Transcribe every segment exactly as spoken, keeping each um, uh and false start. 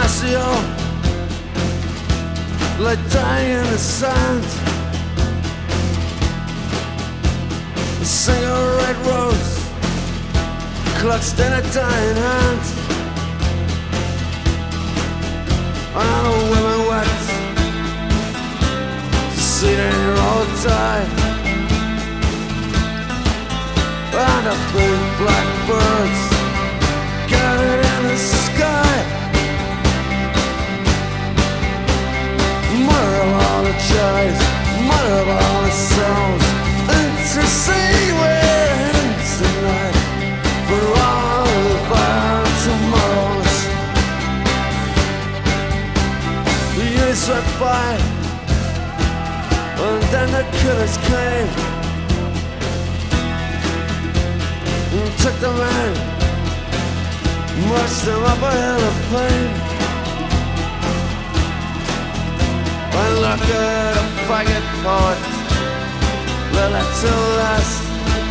Maceo lay dying in the sand. A single red rose clutched in a dying hand. And a woman wept to see the hero die. And a big black birds gathered in the sky. Mother of all the joys, mother of all the souls, and to see we're in tonight for all of our tomorrows. The years went by, and then the killers came and took the man, marched him up a hill of pain. I look at a faggot poet, let it to last.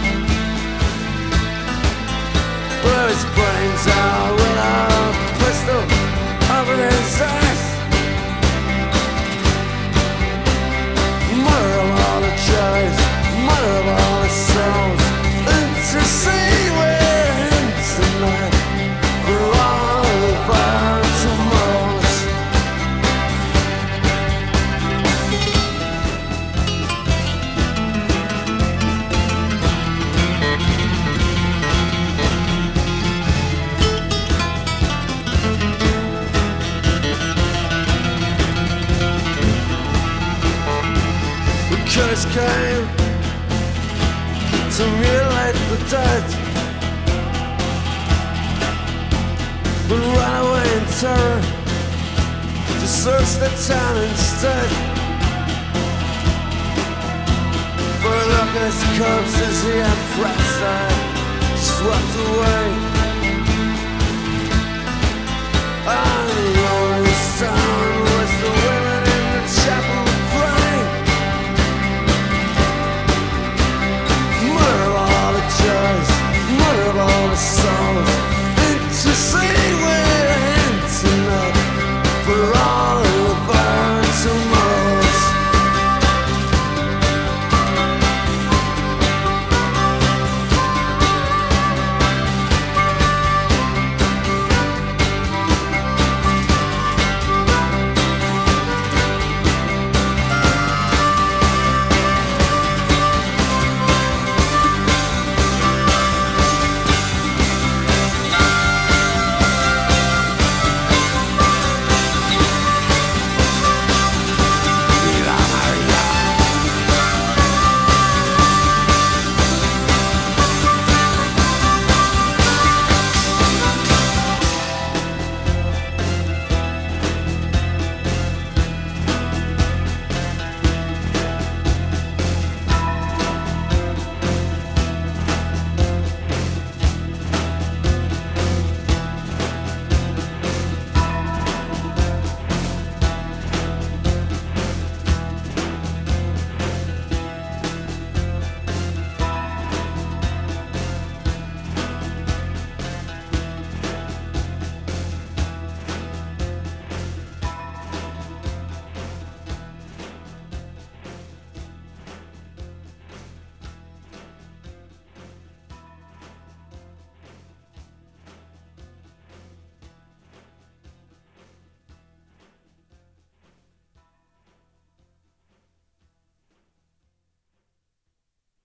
Blew his brains out with a pistol over his ass. Mother of all the joys, mother of all the souls, and to see we're in tonight for all of our tomorrows. The killers came to mutilate the dead, but ran away in terror to search the town instead. For look at his corpses he had prophesied, swept away.